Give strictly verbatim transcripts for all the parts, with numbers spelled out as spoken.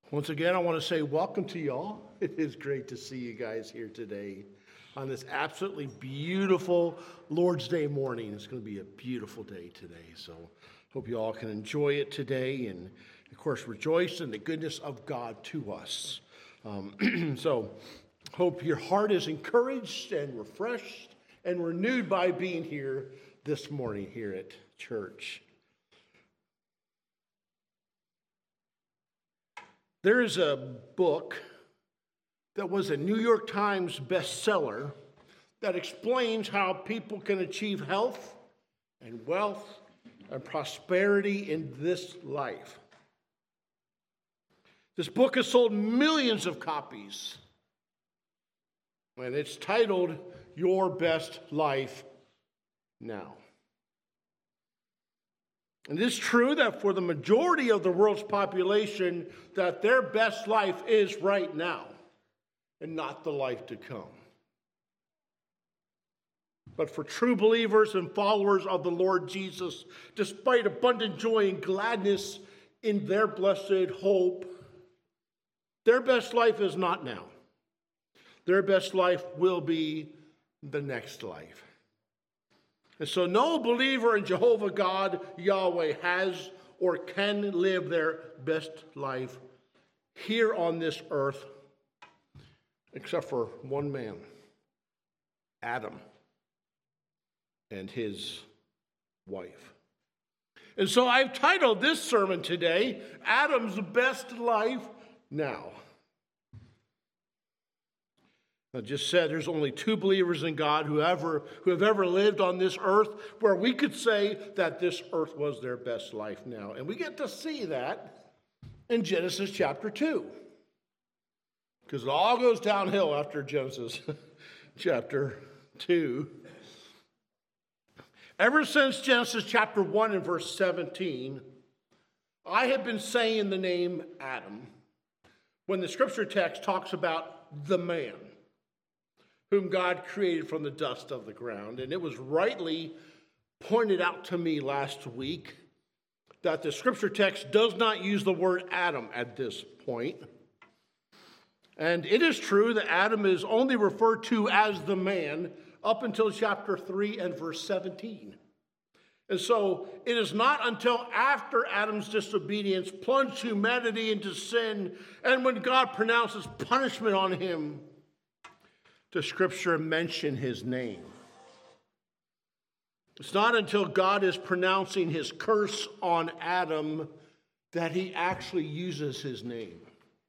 Once again, I want to say welcome to y'all. It is great to see you guys here today on this absolutely beautiful Lord's Day morning. It's going to be a beautiful day today, so hope you all can enjoy it today and, of course, rejoice in the goodness of God to us. Um, so hope your heart is encouraged and refreshed and renewed by being here this morning here at church. There is a book that was a New York Times bestseller that explains how people can achieve health and wealth and prosperity in this life. This book has sold millions of copies, and it's titled Your Best Life Now. And it is true that for the majority of the world's population, that their best life is right now and not the life to come. But for true believers and followers of the Lord Jesus, despite abundant joy and gladness in their blessed hope, their best life is not now. Their best life will be the next life. And so no believer in Jehovah God, Yahweh, has or can live their best life here on this earth, except for one man, Adam, and his wife. And so I've titled this sermon today, Adam's Best Life Now. I just said there's only two believers in God who, ever, who have ever lived on this earth where we could say that this earth was their best life now. And we get to see that in Genesis chapter two. Because it all goes downhill after Genesis chapter two. Ever since Genesis chapter one and verse seventeen, I have been saying the name Adam when the scripture text talks about the man whom God created from the dust of the ground. And it was rightly pointed out to me last week that the scripture text does not use the word Adam at this point. And it is true that Adam is only referred to as the man up until chapter three and verse seventeen. And so it is not until after Adam's disobedience plunged humanity into sin and when God pronounces punishment on him the scripture mention his name. It's not until God is pronouncing his curse on Adam that he actually uses his name.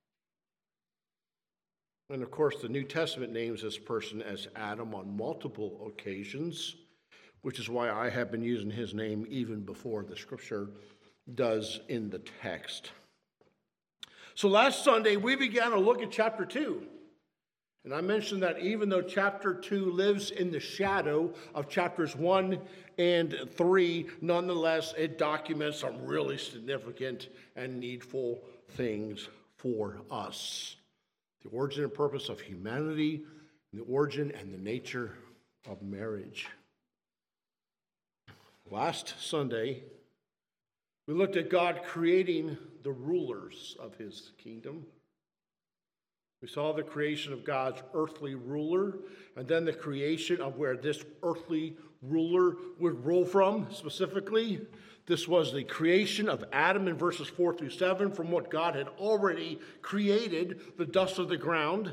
And of course, the New Testament names this person as Adam on multiple occasions, which is why I have been using his name even before the scripture does in the text. So last Sunday, we began to look at chapter two. And I mentioned that even though chapter two lives in the shadow of chapters one and three, nonetheless, it documents some really significant and needful things for us. The origin and purpose of humanity, the origin and the nature of marriage. Last Sunday, we looked at God creating the rulers of his kingdom. We saw the creation of God's earthly ruler, and then the creation of where this earthly ruler would rule from. Specifically, this was the creation of Adam in verses four through seven from what God had already created, the dust of the ground.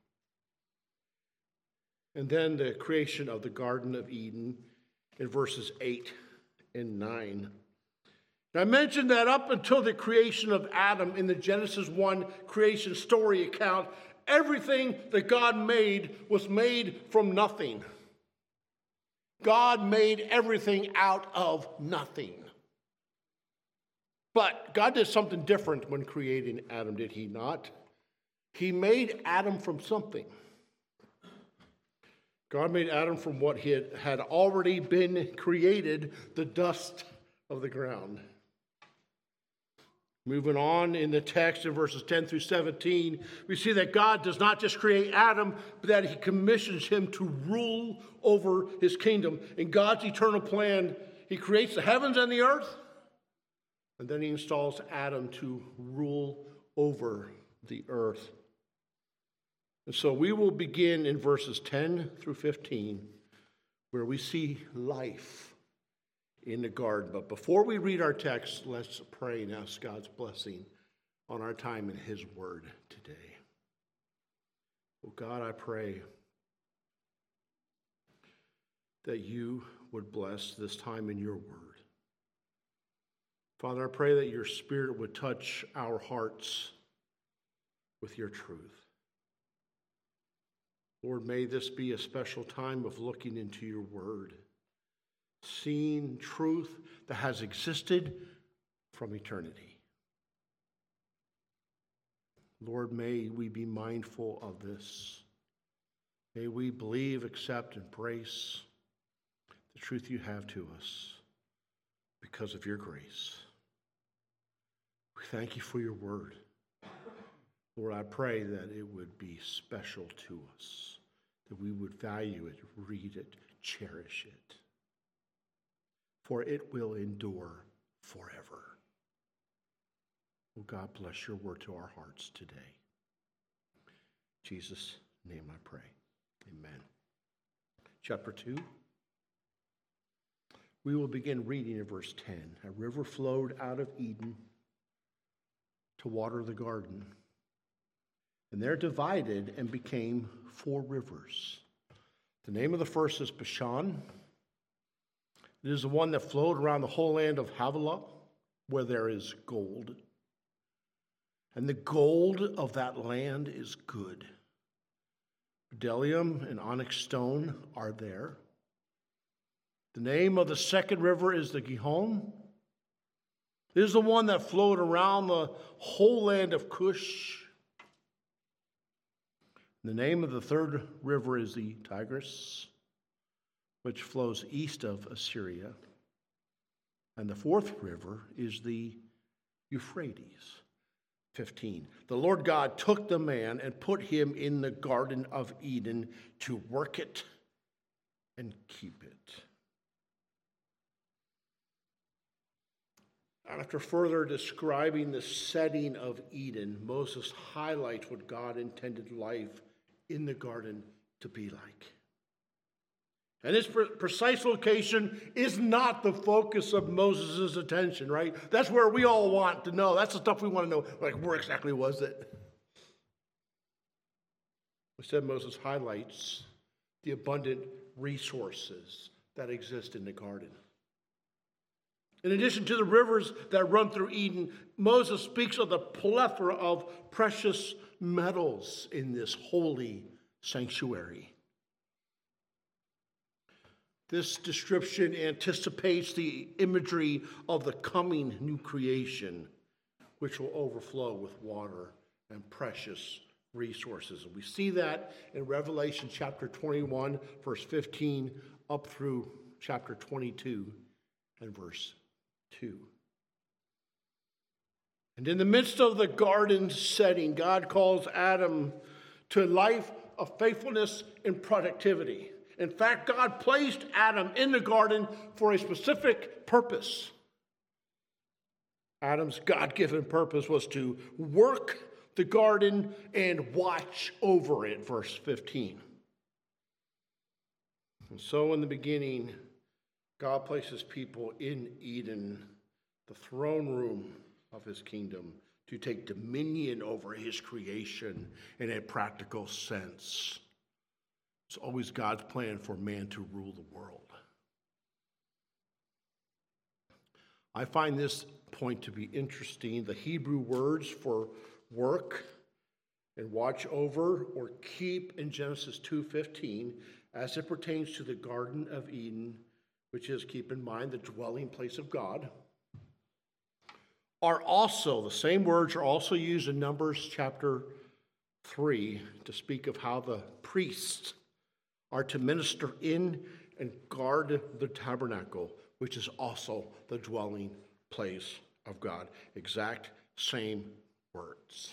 And then the creation of the Garden of Eden in verses eight and nine. Now, I mentioned that up until the creation of Adam in the Genesis one creation story account, everything that God made was made from nothing. God made everything out of nothing. But God did something different when creating Adam, did he not? He made Adam from something. God made Adam from what he had, had already been created, the dust of the ground. Moving on in the text in verses ten through seventeen, we see that God does not just create Adam, but that he commissions him to rule over his kingdom. In God's eternal plan, he creates the heavens and the earth, and then he installs Adam to rule over over the earth. And so we will begin in verses ten through fifteen, where we see life in the garden. But before we read our text, let's pray and ask God's blessing on our time in his word today. Oh God, I pray that you would bless this time in your word. Father, I pray that your Spirit would touch our hearts with your truth. Lord, may this be a special time of looking into your word, seeing truth that has existed from eternity. Lord, may we be mindful of this. May we believe, accept, embrace the truth you have to us because of your grace. We thank you for your word. Lord, I pray that it would be special to us, that we would value it, read it, cherish it, for it will endure forever. Oh God, bless your word to our hearts today. In Jesus' name I pray. Amen. Chapter two. We will begin reading in verse ten. A river flowed out of Eden to water the garden, and there divided and became four rivers. The name of the first is Bashan. It is the one that flowed around the whole land of Havilah, where there is gold. And the gold of that land is good. Bdellium and onyx stone are there. The name of the second river is the Gihon. It is the one that flowed around the whole land of Cush. The name of the third river is the Tigris, which flows east of Assyria. And the fourth river is the Euphrates. fifteen. The Lord God took the man and put him in the Garden of Eden to work it and keep it. After further describing the setting of Eden, Moses highlights what God intended life in the garden to be like. And this pre- precise location is not the focus of Moses' attention, right? That's where we all want to know. That's the stuff we want to know. Like, where exactly was it? Instead, Moses highlights the abundant resources that exist in the garden. In addition to the rivers that run through Eden, Moses speaks of the plethora of precious metals in this holy sanctuary. This description anticipates the imagery of the coming new creation, which will overflow with water and precious resources. And we see that in Revelation chapter twenty-one, verse fifteen, up through chapter twenty-two and verse two. And in the midst of the garden setting, God calls Adam to a life of faithfulness and productivity. In fact, God placed Adam in the garden for a specific purpose. Adam's God-given purpose was to work the garden and watch over it, verse fifteen. And so in the beginning, God places people in Eden, the throne room of his kingdom, to take dominion over his creation in a practical sense. It's always God's plan for man to rule the world. I find this point to be interesting. The Hebrew words for work and watch over or keep in Genesis two fifteen, as it pertains to the Garden of Eden, which is, keep in mind, the dwelling place of God, are also, the same words are also used in Numbers chapter three to speak of how the priests are to minister in and guard the tabernacle, which is also the dwelling place of God. Exact same words.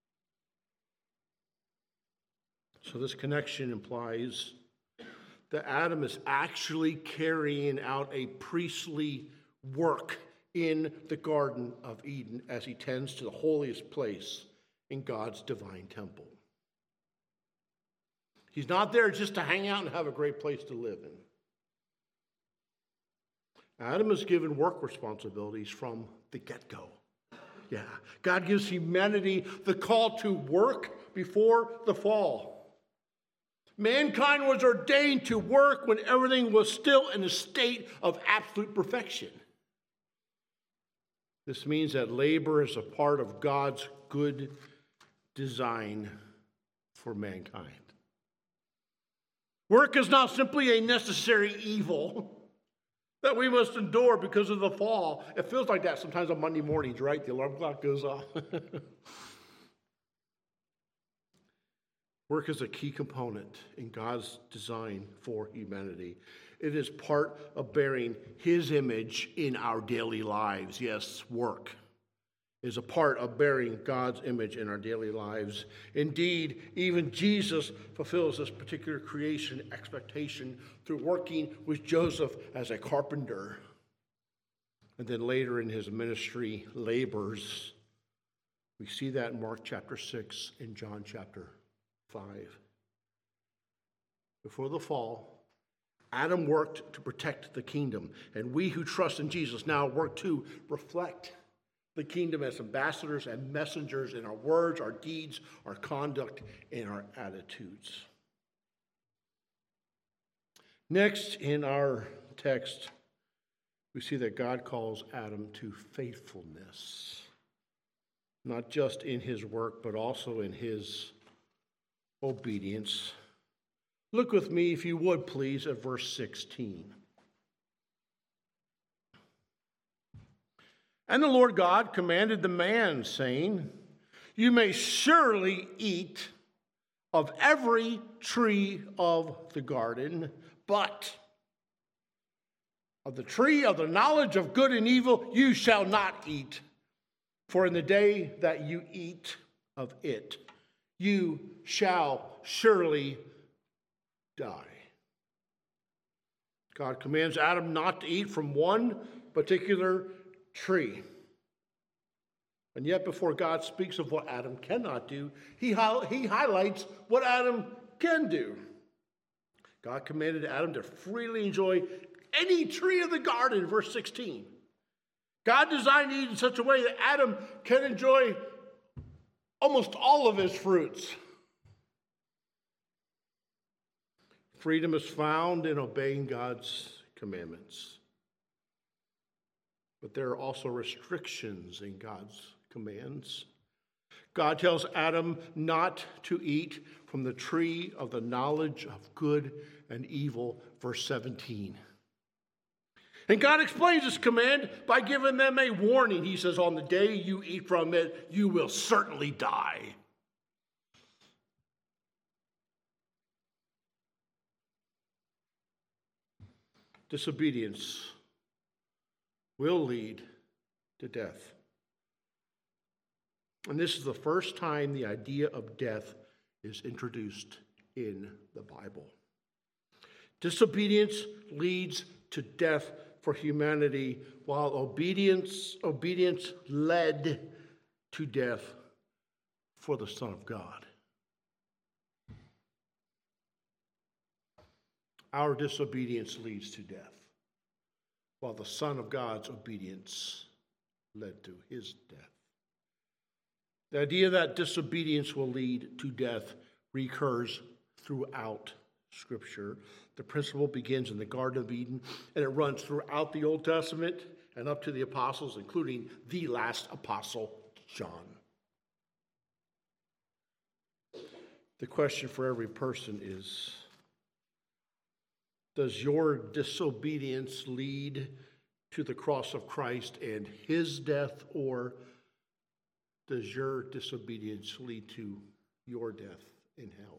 So this connection implies that Adam is actually carrying out a priestly work in the Garden of Eden as he tends to the holiest place in God's divine temple. He's not there just to hang out and have a great place to live in. Adam is given work responsibilities from the get-go. Yeah, God gives humanity the call to work before the fall. Mankind was ordained to work when everything was still in a state of absolute perfection. This means that labor is a part of God's good design for mankind. Work is not simply a necessary evil that we must endure because of the fall. It feels like that sometimes on Monday mornings, right? The alarm clock goes off. Work is a key component in God's design for humanity. It is part of bearing His image in our daily lives. Yes, work is a part of bearing God's image in our daily lives. Indeed, even Jesus fulfills this particular creation expectation through working with Joseph as a carpenter. And then later in his ministry, labors. We see that in Mark chapter six and John chapter five. Before the fall, Adam worked to protect the kingdom, and we who trust in Jesus now work to reflect the kingdom as ambassadors and messengers in our words, our deeds, our conduct, and our attitudes. Next, in our text, we see that God calls Adam to faithfulness, not just in his work, but also in his obedience. Look with me, if you would, please, at verse sixteen. And the Lord God commanded the man, saying, you may surely eat of every tree of the garden, but of the tree of the knowledge of good and evil you shall not eat, for in the day that you eat of it, you shall surely die. God commands Adam not to eat from one particular tree. And yet before God speaks of what Adam cannot do, he, he highlights what Adam can do. God commanded Adam to freely enjoy any tree of the garden, verse sixteen. God designed Eve in such a way that Adam can enjoy almost all of his fruits. Freedom is found in obeying God's commandments. But there are also restrictions in God's commands. God tells Adam not to eat from the tree of the knowledge of good and evil, verse seventeen. And God explains this command by giving them a warning. He says, on the day you eat from it, you will certainly die. Disobedience will lead to death. And this is the first time the idea of death is introduced in the Bible. Disobedience leads to death for humanity, while obedience, obedience led to death for the Son of God. Our disobedience leads to death, while the Son of God's obedience led to his death. The idea that disobedience will lead to death recurs throughout Scripture. The principle begins in the Garden of Eden, and it runs throughout the Old Testament and up to the apostles, including the last apostle, John. The question for every person is, does your disobedience lead to the cross of Christ and his death, or does your disobedience lead to your death in hell?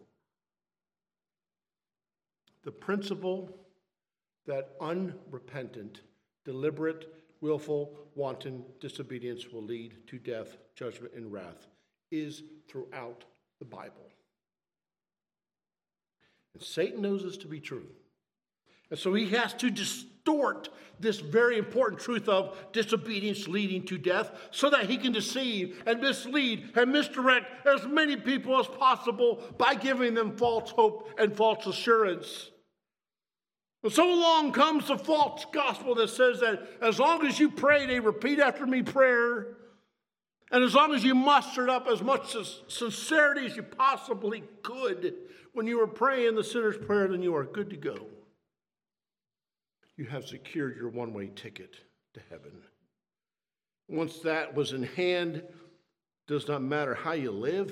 The principle that unrepentant, deliberate, willful, wanton disobedience will lead to death, judgment, and wrath is throughout the Bible. And Satan knows this to be true. And so he has to distort this very important truth of disobedience leading to death so that he can deceive and mislead and misdirect as many people as possible by giving them false hope and false assurance. And so along comes the false gospel that says that as long as you pray, they repeat after me prayer, and as long as you mustered up as much sincerity as you possibly could when you were praying the sinner's prayer, then you are good to go. You have secured your one-way ticket to heaven. Once that was in hand, does not matter how you live.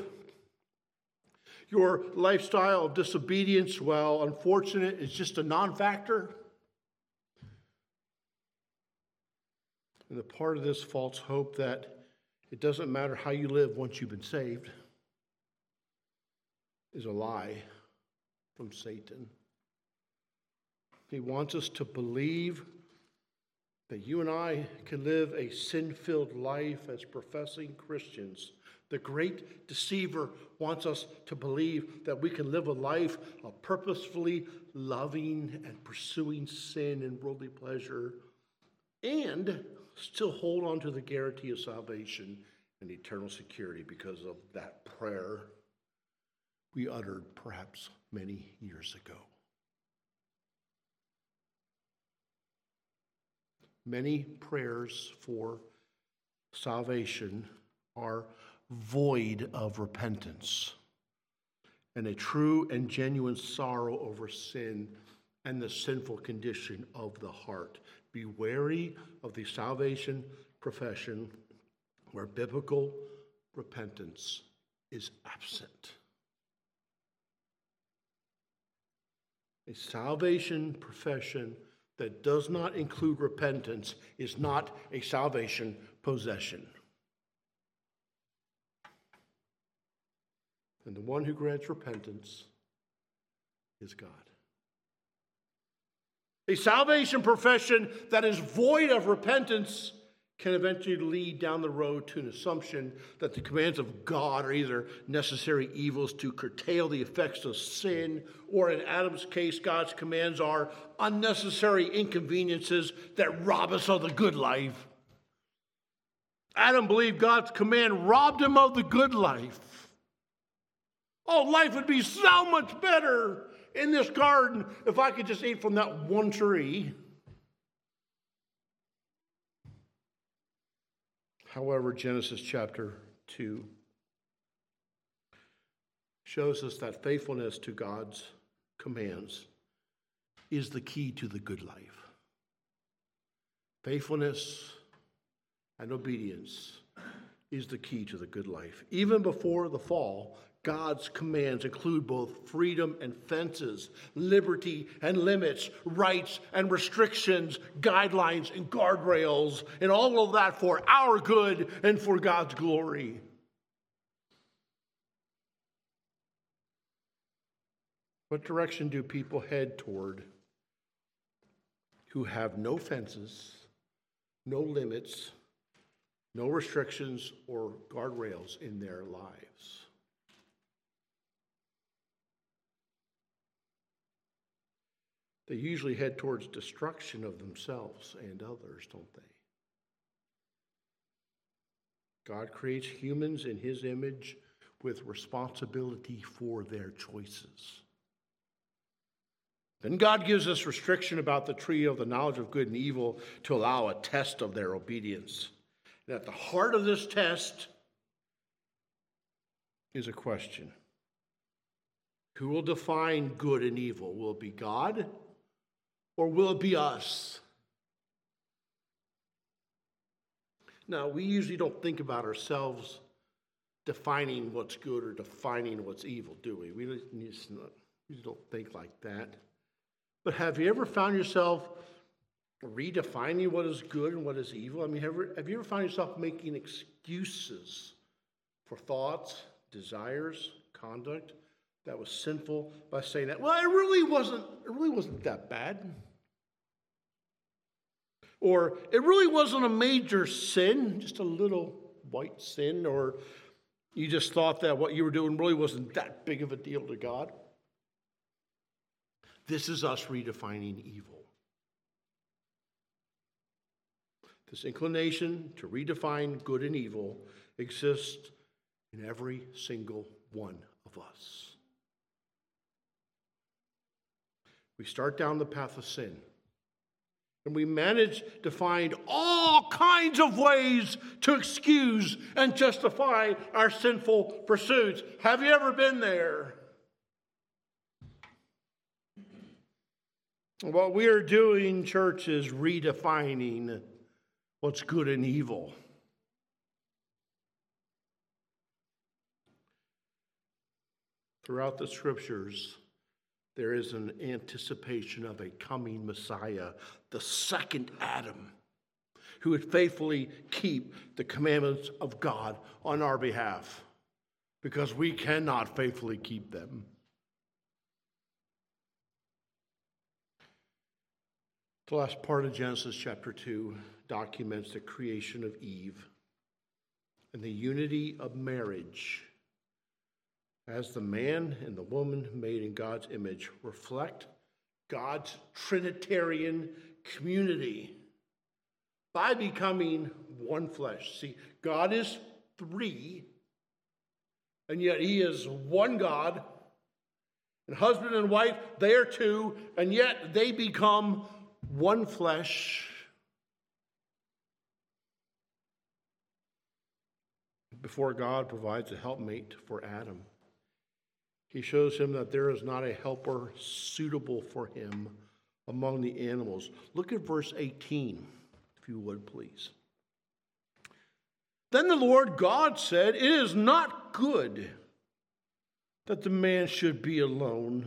Your lifestyle of disobedience, while unfortunate, is just a non-factor. And the part of this false hope that it doesn't matter how you live once you've been saved is a lie from Satan. He wants us to believe that you and I can live a sin-filled life as professing Christians. The great deceiver wants us to believe that we can live a life of purposefully loving and pursuing sin and worldly pleasure and still hold on to the guarantee of salvation and eternal security because of that prayer we uttered perhaps many years ago. Many prayers for salvation are void of repentance and a true and genuine sorrow over sin and the sinful condition of the heart. Be wary of the salvation profession where biblical repentance is absent. A salvation profession that does not include repentance is not a salvation possession. And the one who grants repentance is God. A salvation profession that is void of repentance can eventually lead down the road to an assumption that the commands of God are either necessary evils to curtail the effects of sin, or in Adam's case, God's commands are unnecessary inconveniences that rob us of the good life. Adam believed God's command robbed him of the good life. Oh, life would be so much better in this garden if I could just eat from that one tree. However, Genesis chapter two shows us that faithfulness to God's commands is the key to the good life. Faithfulness and obedience is the key to the good life. Even before the fall, God's commands include both freedom and fences, liberty and limits, rights and restrictions, guidelines and guardrails, and all of that for our good and for God's glory. What direction do people head toward who have no fences, no limits, no restrictions or guardrails in their lives? They usually head towards destruction of themselves and others, don't they? God creates humans in his image with responsibility for their choices. Then God gives us restriction about the tree of the knowledge of good and evil to allow a test of their obedience. And at the heart of this test is a question. Who will define good and evil? Will it be God? Or will it be us? Now, we usually don't think about ourselves defining what's good or defining what's evil, do we? We just don't think like that. But have you ever found yourself redefining what is good and what is evil? I mean, have, have you ever found yourself making excuses for thoughts, desires, conduct that was sinful by saying that, well, it really wasn't, it really wasn't that bad. Or it really wasn't a major sin, just a little white sin, or you just thought that what you were doing really wasn't that big of a deal to God. This is us redefining evil. This inclination to redefine good and evil exists in every single one of us. We start down the path of sin, and we manage to find all kinds of ways to excuse and justify our sinful pursuits. Have you ever been there? What we are doing, church, is redefining what's good and evil. Throughout the scriptures, there is an anticipation of a coming Messiah, the second Adam, who would faithfully keep the commandments of God on our behalf, because we cannot faithfully keep them. The last part of Genesis chapter two documents the creation of Eve and the unity of marriage as the man and the woman made in God's image reflect God's Trinitarian community by becoming one flesh. See, God is three, and yet he is one God. And husband and wife, they are two, and yet they become one flesh. Before God provides a helpmate for Adam, he shows him that there is not a helper suitable for him among the animals. Look at verse eighteen, if you would, please. Then the Lord God said, "It is not good that the man should be alone.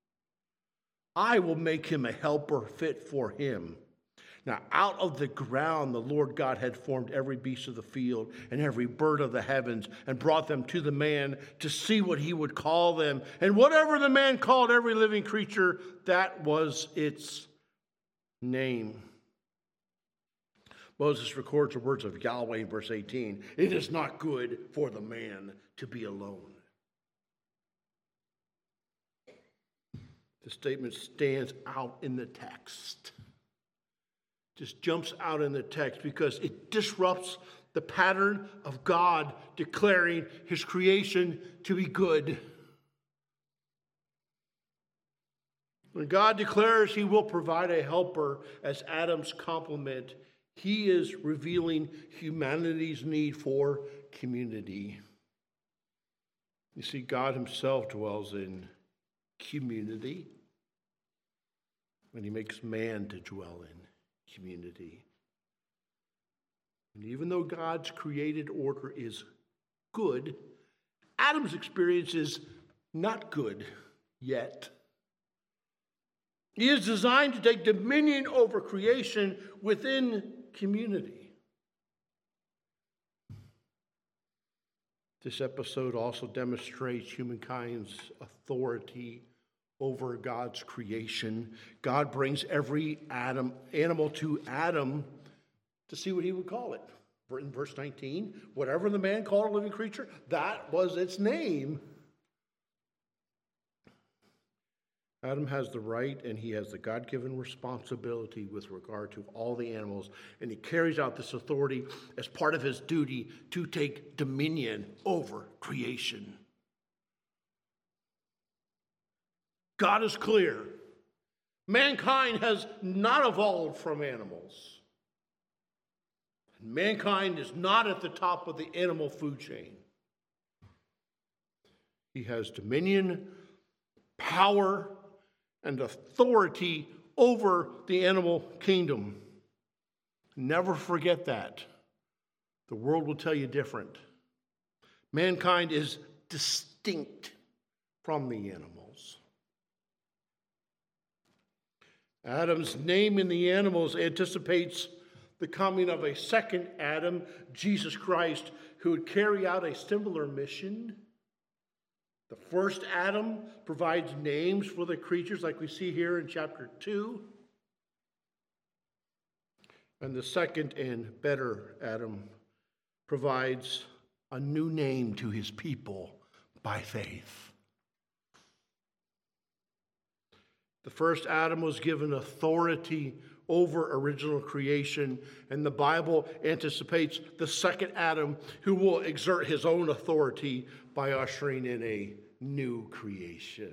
I will make him a helper fit for him." Now, out of the ground, the Lord God had formed every beast of the field and every bird of the heavens and brought them to the man to see what he would call them. And whatever the man called every living creature, that was its name. Moses records the words of Yahweh in verse eighteen. It is not good for the man to be alone. The statement stands out in the text. Just jumps out in the text because it disrupts the pattern of God declaring his creation to be good. When God declares he will provide a helper as Adam's complement, he is revealing humanity's need for community. You see, God himself dwells in community when he makes man to dwell in community. And even though God's created order is good, Adam's experience is not good yet. He is designed to take dominion over creation within community. This episode also demonstrates humankind's authority over God's creation. God brings every Adam, animal to Adam to see what he would call it. In verse nineteen, whatever the man called a living creature, that was its name. Adam has the right and he has the God-given responsibility with regard to all the animals, and he carries out this authority as part of his duty to take dominion over creation. God is clear. Mankind has not evolved from animals. Mankind is not at the top of the animal food chain. He has dominion, power, and authority over the animal kingdom. Never forget that. The world will tell you different. Mankind is distinct from the animals. Adam's name in the animals anticipates the coming of a second Adam, Jesus Christ, who would carry out a similar mission. The first Adam provides names for the creatures like we see here in chapter two. And the second and better Adam provides a new name to his people by faith. The first Adam was given authority over original creation, and the Bible anticipates the second Adam who will exert his own authority by ushering in a new creation.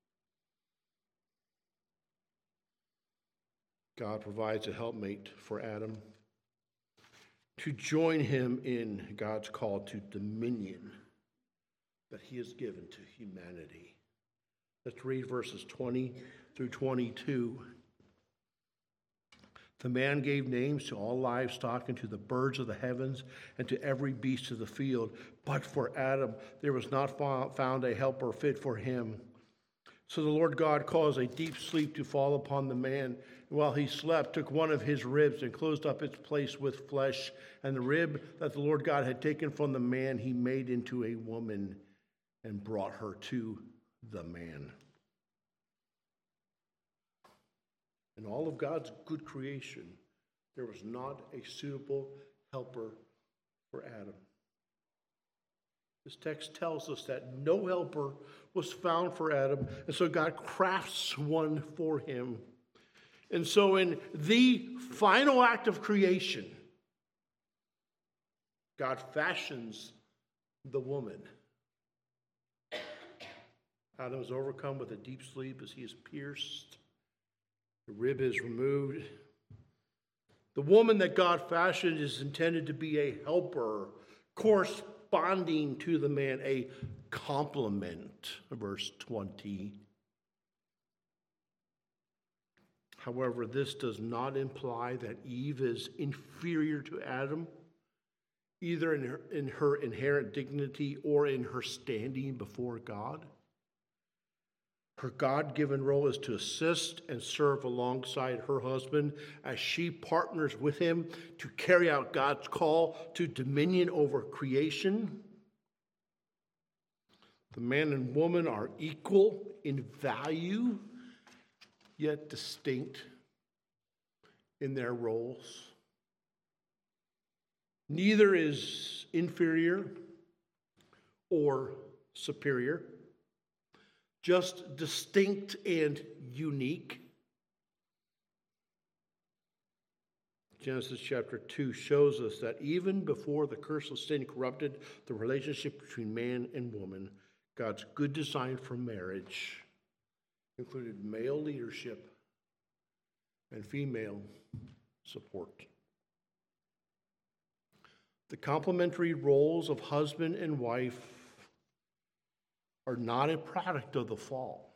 God provides a helpmate for Adam to join him in God's call to dominion that he has given to humanity. Let's read verses twenty through twenty-two. The man gave names to all livestock and to the birds of the heavens and to every beast of the field. But for Adam there was not found a helper fit for him. So the Lord God caused a deep sleep to fall upon the man. And while he slept, took one of his ribs and closed up its place with flesh. And the rib that the Lord God had taken from the man he made into a woman and brought her to the man. In all of God's good creation, there was not a suitable helper for Adam. This text tells us that no helper was found for Adam, and so God crafts one for him. And so in the final act of creation, God fashions the woman. Adam is overcome with a deep sleep as he is pierced. The rib is removed. The woman that God fashioned is intended to be a helper, corresponding to the man, a complement, verse twenty. However, this does not imply that Eve is inferior to Adam, either in her, in her inherent dignity or in her standing before God. Her God-given role is to assist and serve alongside her husband as she partners with him to carry out God's call to dominion over creation. The man and woman are equal in value, yet distinct in their roles. Neither is inferior or superior, just distinct and unique. Genesis chapter two shows us that even before the curse of sin corrupted the relationship between man and woman, God's good design for marriage included male leadership and female support. The complementary roles of husband and wife are not a product of the fall.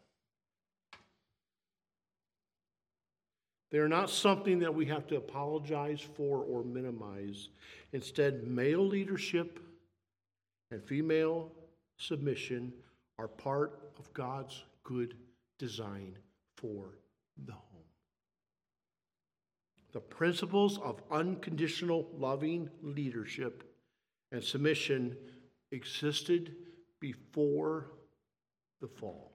They are not something that we have to apologize for or minimize. Instead, male leadership and female submission are part of God's good design for the home. The principles of unconditional loving leadership and submission existed before the fall.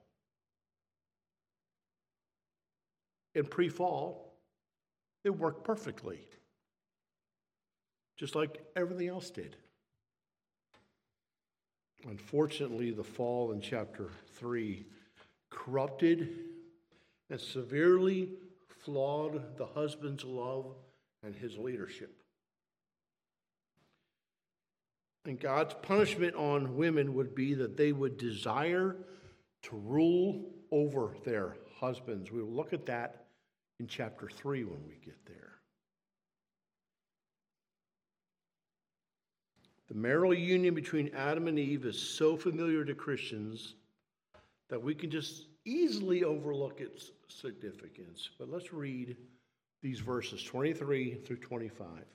In pre-fall, it worked perfectly, just like everything else did. Unfortunately, the fall in chapter three corrupted and severely flawed the husband's love and his leadership. And God's punishment on women would be that they would desire to rule over their husbands. We will look at that in chapter three when we get there. The marital union between Adam and Eve is so familiar to Christians that we can just easily overlook its significance. But let's read these verses twenty-three through twenty-five.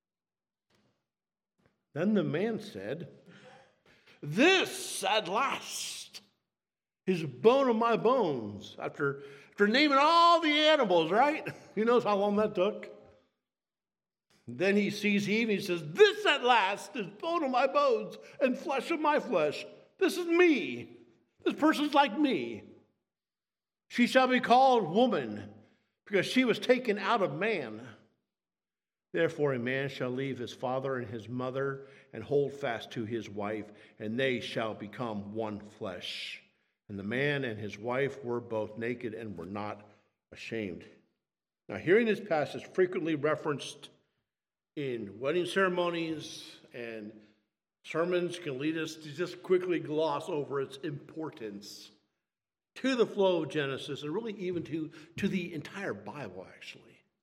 Then the man said, "This at last is bone of my bones." After, after naming all the animals, right? He knows how long that took. Then he sees Eve and he says, "This at last is bone of my bones and flesh of my flesh. This is me. This person's like me. She shall be called woman because she was taken out of man. Therefore a man shall leave his father and his mother and hold fast to his wife, and they shall become one flesh. And the man and his wife were both naked and were not ashamed. Now, hearing this passage frequently referenced in wedding ceremonies and sermons can lead us to just quickly gloss over its importance to the flow of Genesis and really even to, to the entire Bible, actually.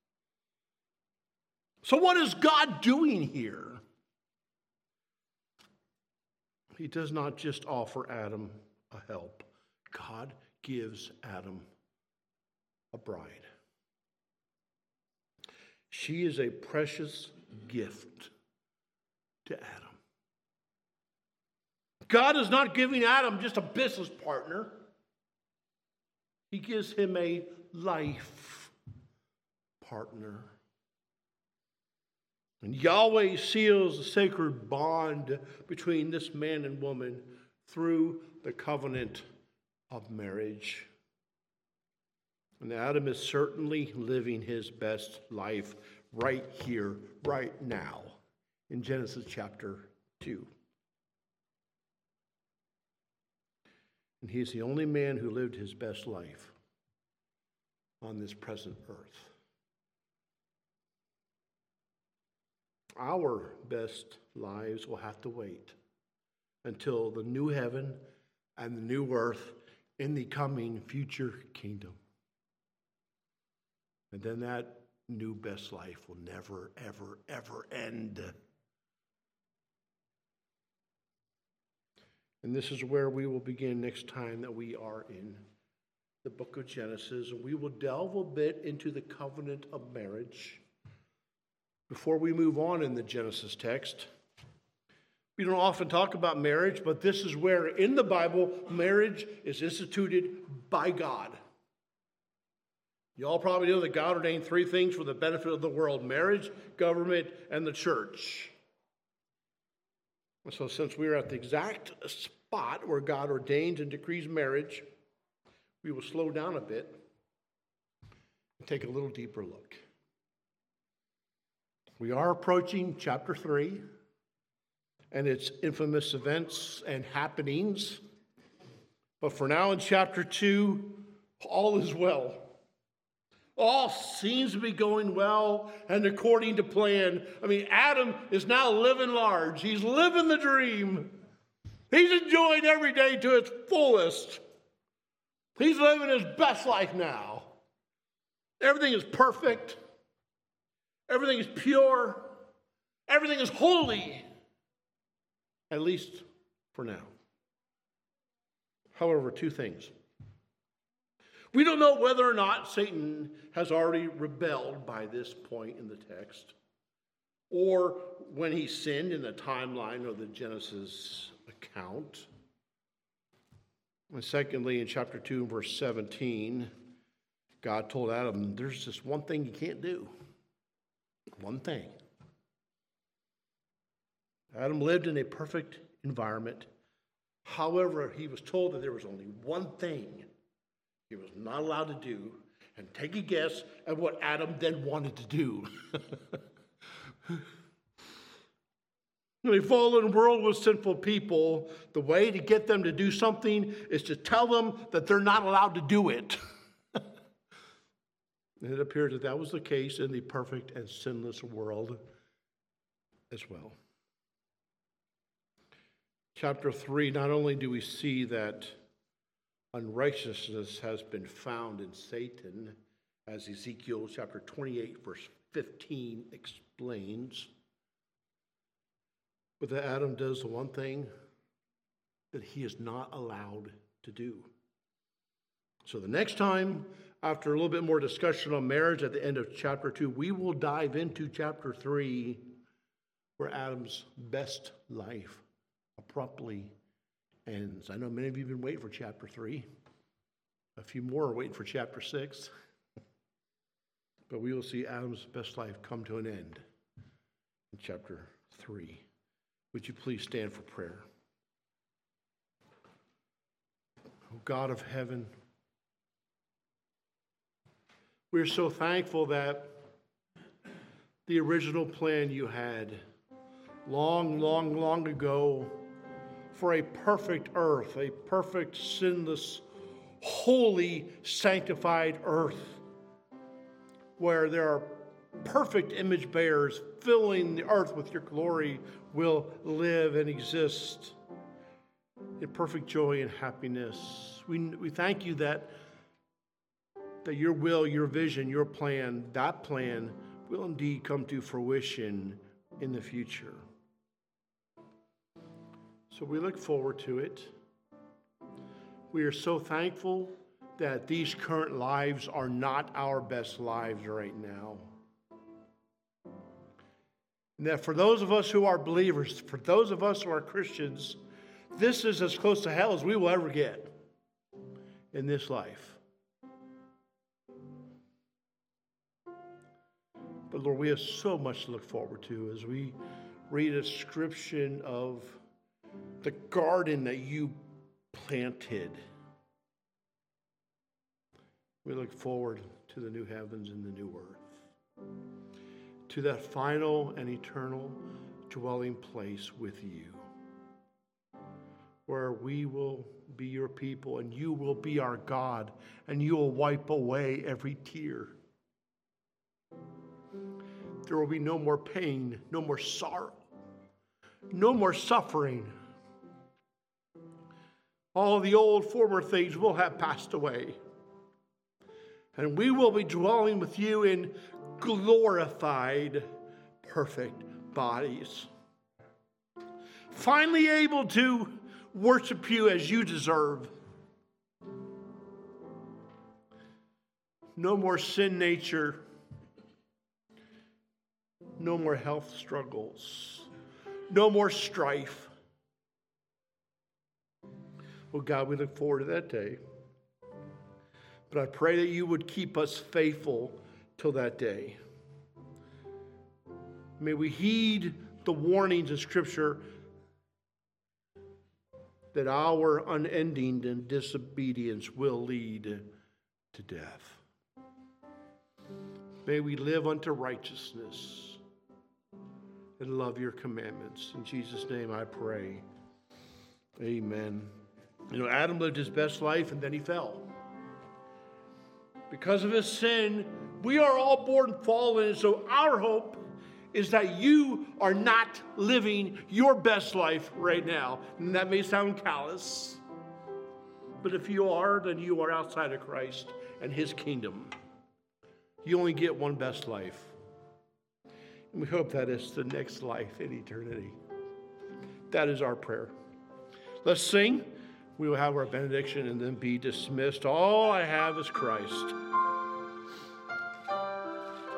So what is God doing here? He does not just offer Adam a help. God gives Adam a bride. She is a precious gift to Adam. God is not giving Adam just a business partner. He gives him a life partner. And Yahweh seals the sacred bond between this man and woman through the covenant of marriage. And Adam is certainly living his best life right here, right now, in Genesis chapter two. And he is the only man who lived his best life on this present earth. Our best lives will have to wait until the new heaven and the new earth in the coming future kingdom. And then that new best life will never, ever, ever end. And this is where we will begin next time that we are in the book of Genesis. And we will delve a bit into the covenant of marriage. Before we move on in the Genesis text, we don't often talk about marriage, but this is where in the Bible, marriage is instituted by God. You all probably know that God ordained three things for the benefit of the world: marriage, government, and the church. So since we're at the exact spot where God ordains and decrees marriage, we will slow down a bit and take a little deeper look. We are approaching chapter three and its infamous events and happenings. But for now in chapter two, all is well. All seems to be going well and according to plan. I mean, Adam is now living large. He's living the dream. He's enjoying every day to its fullest. He's living his best life now. Everything is perfect. Everything is pure. Everything is holy. At least for now. However, two things. We don't know whether or not Satan has already rebelled by this point in the text, or when he sinned in the timeline of the Genesis account. And secondly, in chapter two, verse seventeen, God told Adam, there's just one thing you can't do. One thing. Adam lived in a perfect environment. However, he was told that there was only one thing he was not allowed to do. And take a guess at what Adam then wanted to do. In a fallen world with sinful people, the way to get them to do something is to tell them that they're not allowed to do it. And it appears that that was the case in the perfect and sinless world as well. Chapter three, not only do we see that unrighteousness has been found in Satan, as Ezekiel chapter twenty-eight, verse fifteen explains, but that Adam does the one thing that he is not allowed to do. So the next time, after a little bit more discussion on marriage at the end of chapter two, we will dive into chapter three, where Adam's best life abruptly ends. I know many of you have been waiting for chapter three. A few more are waiting for chapter six. But we will see Adam's best life come to an end in chapter three. Would you please stand for prayer? Oh, God of heaven, we're so thankful that the original plan you had long, long, long ago for a perfect earth, a perfect, sinless, holy, sanctified earth, where there are perfect image bearers filling the earth with your glory will live and exist in perfect joy and happiness. We, we thank you that, that your will, your vision, your plan, that plan will indeed come to fruition in the future. So we look forward to it. We are so thankful that these current lives are not our best lives right now. And that for those of us who are believers, for those of us who are Christians, this is as close to hell as we will ever get in this life. But Lord, we have so much to look forward to as we read a description of the garden that you planted. We look forward to the new heavens and the new earth, to that final and eternal dwelling place with you, where we will be your people and you will be our God and you will wipe away every tear. There will be no more pain, no more sorrow, no more suffering. All the old former things will have passed away. And we will be dwelling with you in glorified, perfect bodies. Finally able to worship you as you deserve. No more sin nature. No more health struggles. No more strife. Well, God, we look forward to that day. But I pray that you would keep us faithful till that day. May we heed the warnings of Scripture that our unending and disobedience will lead to death. May we live unto righteousness and love your commandments. In Jesus' name I pray. Amen. You know, Adam lived his best life and then he fell. Because of his sin, we are all born fallen. And so our hope is that you are not living your best life right now. And that may sound callous. But if you are, then you are outside of Christ and his kingdom. You only get one best life. And we hope that is the next life in eternity. That is our prayer. Let's sing. We will have our benediction and then be dismissed. All I have is Christ.